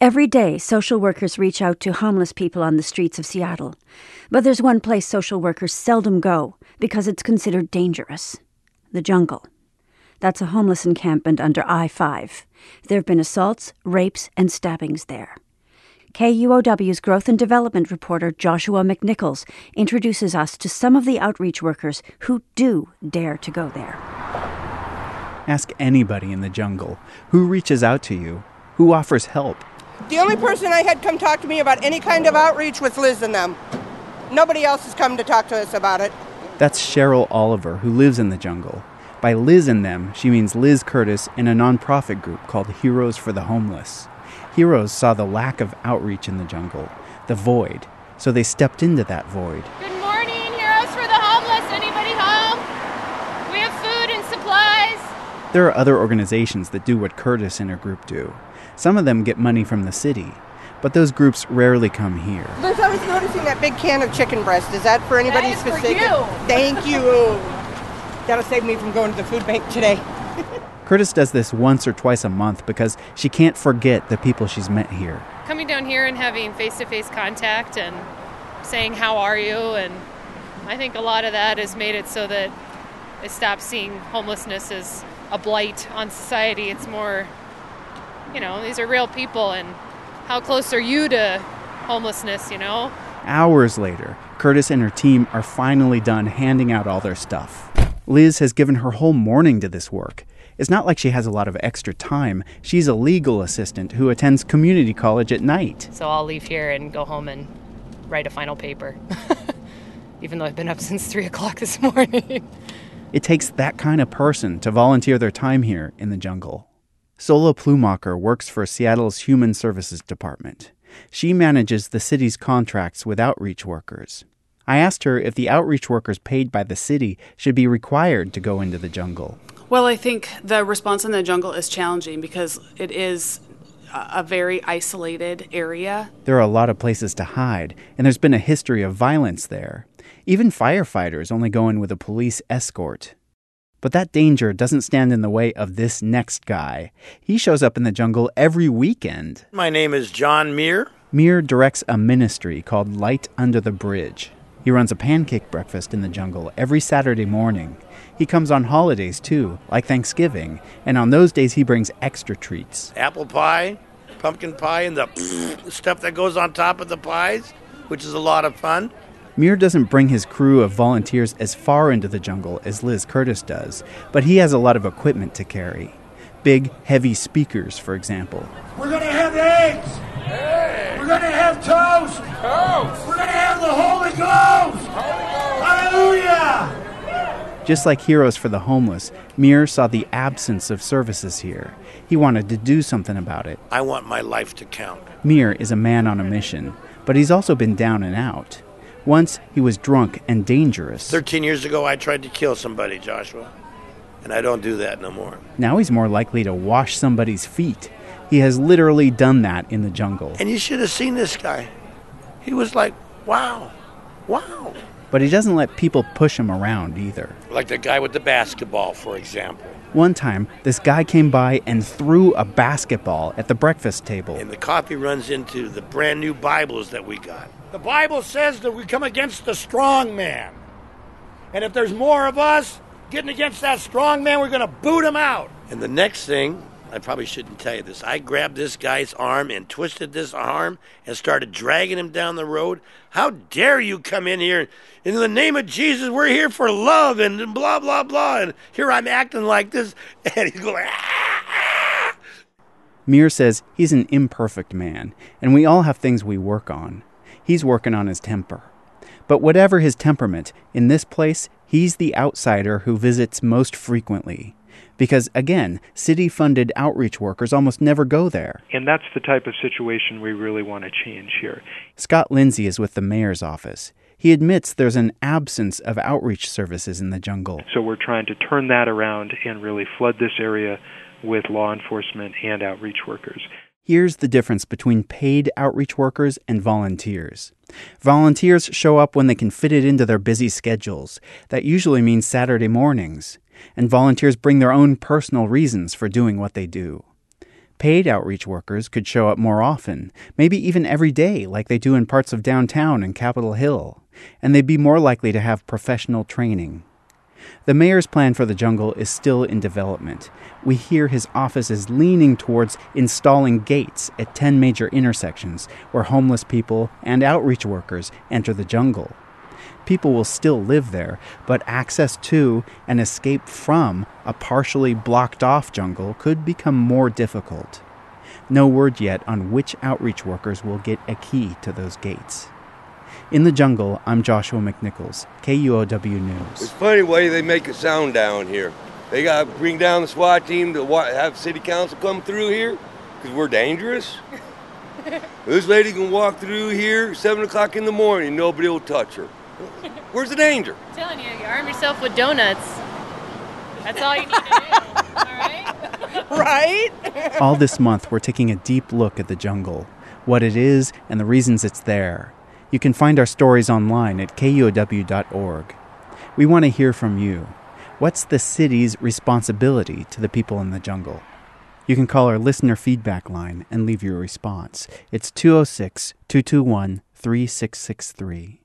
Every day, social workers reach out to homeless people on the streets of Seattle. But there's one place social workers seldom go because it's considered dangerous: the jungle. That's a homeless encampment under I-5. There have been assaults, rapes, and stabbings there. KUOW's Growth and Development reporter Joshua McNichols introduces us to some of the outreach workers who do dare to go there. Ask anybody in the jungle who reaches out to you, who offers help. The only person I had come talk to me about any kind of outreach was Liz and them. Nobody else has come to talk to us about it. That's Cheryl Oliver, who lives in the jungle. By Liz and them, she means Liz Curtis and a nonprofit group called Heroes for the Homeless. Heroes saw the lack of outreach in the jungle, the void, so they stepped into that void. Good morning, Heroes for the Homeless. Anybody home? We have food and supplies. There are other organizations that do what Curtis and her group do. Some of them get money from the city, but those groups rarely come here. Liz, I was noticing that big can of chicken breast. Is that for anybody that is specific? For you. Thank you. That'll save me from going to the food bank today. Curtis does this once or twice a month because she can't forget the people she's met here. Coming down here and having face-to-face contact and saying, how are you? And I think a lot of that has made it so that it stops seeing homelessness as a blight on society. It's more, these are real people, and how close are you to homelessness, Hours later, Curtis and her team are finally done handing out all their stuff. Liz has given her whole morning to this work. It's not like she has a lot of extra time. She's a legal assistant who attends community college at night. So I'll leave here and go home and write a final paper, even though I've been up since 3 o'clock this morning. It takes that kind of person to volunteer their time here in the jungle. Sola Plumacher works for Seattle's Human Services Department. She manages the city's contracts with outreach workers. I asked her if the outreach workers paid by the city should be required to go into the jungle. Well, I think the response in the jungle is challenging because it is a very isolated area. There are a lot of places to hide, and there's been a history of violence there. Even firefighters only go in with a police escort. But that danger doesn't stand in the way of this next guy. He shows up in the jungle every weekend. My name is John Muir. Muir directs a ministry called Light Under the Bridge. He runs a pancake breakfast in the jungle every Saturday morning. He comes on holidays, too, like Thanksgiving, and on those days he brings extra treats. Apple pie, pumpkin pie, and the stuff that goes on top of the pies, which is a lot of fun. Muir doesn't bring his crew of volunteers as far into the jungle as Liz Curtis does, but he has a lot of equipment to carry. Big, heavy speakers, for example. We're going to have eggs! Hey. We're going to have toast! We're going to have the Holy Ghost! Hallelujah! Just like Heroes for the Homeless, Muir saw the absence of services here. He wanted to do something about it. I want my life to count. Muir is a man on a mission, but he's also been down and out. Once, he was drunk and dangerous. 13 years ago, I tried to kill somebody, Joshua. And I don't do that no more. Now he's more likely to wash somebody's feet. He has literally done that in the jungle. And you should have seen this guy. He was like, wow. But he doesn't let people push him around either. Like the guy with the basketball, for example. One time, this guy came by and threw a basketball at the breakfast table. And the coffee runs into the brand new Bibles that we got. The Bible says that we come against the strong man. And if there's more of us getting against that strong man, we're going to boot him out. And the next thing, I probably shouldn't tell you this, I grabbed this guy's arm and twisted this arm and started dragging him down the road. How dare you come in here? In the name of Jesus, we're here for love and blah, blah, blah. And here I'm acting like this. And he's going, ah. Muir says he's an imperfect man, and we all have things we work on. He's working on his temper. But whatever his temperament, in this place, he's the outsider who visits most frequently. Because, again, city-funded outreach workers almost never go there. And that's the type of situation we really want to change here. Scott Lindsay is with the mayor's office. He admits there's an absence of outreach services in the jungle. So we're trying to turn that around and really flood this area with law enforcement and outreach workers. Here's the difference between paid outreach workers and volunteers. Volunteers show up when they can fit it into their busy schedules. That usually means Saturday mornings. And volunteers bring their own personal reasons for doing what they do. Paid outreach workers could show up more often, maybe even every day like they do in parts of downtown and Capitol Hill, and they'd be more likely to have professional training. The mayor's plan for the jungle is still in development. We hear his office is leaning towards installing gates at 10 major intersections where homeless people and outreach workers enter the jungle. People will still live there, but access to and escape from a partially blocked-off jungle could become more difficult. No word yet on which outreach workers will get a key to those gates. In the jungle, I'm Joshua McNichols, KUOW News. It's funny way they make it sound down here. They got to bring down the SWAT team to have city council come through here because we're dangerous. This lady can walk through here 7 o'clock in the morning, nobody will touch her. Where's the danger? I'm telling you, you arm yourself with donuts. That's all you need to do, all right? Right? All this month, we're taking a deep look at the jungle, what it is, and the reasons it's there. You can find our stories online at kuow.org. We want to hear from you. What's the city's responsibility to the people in the jungle? You can call our listener feedback line and leave your response. It's 206-221-3663.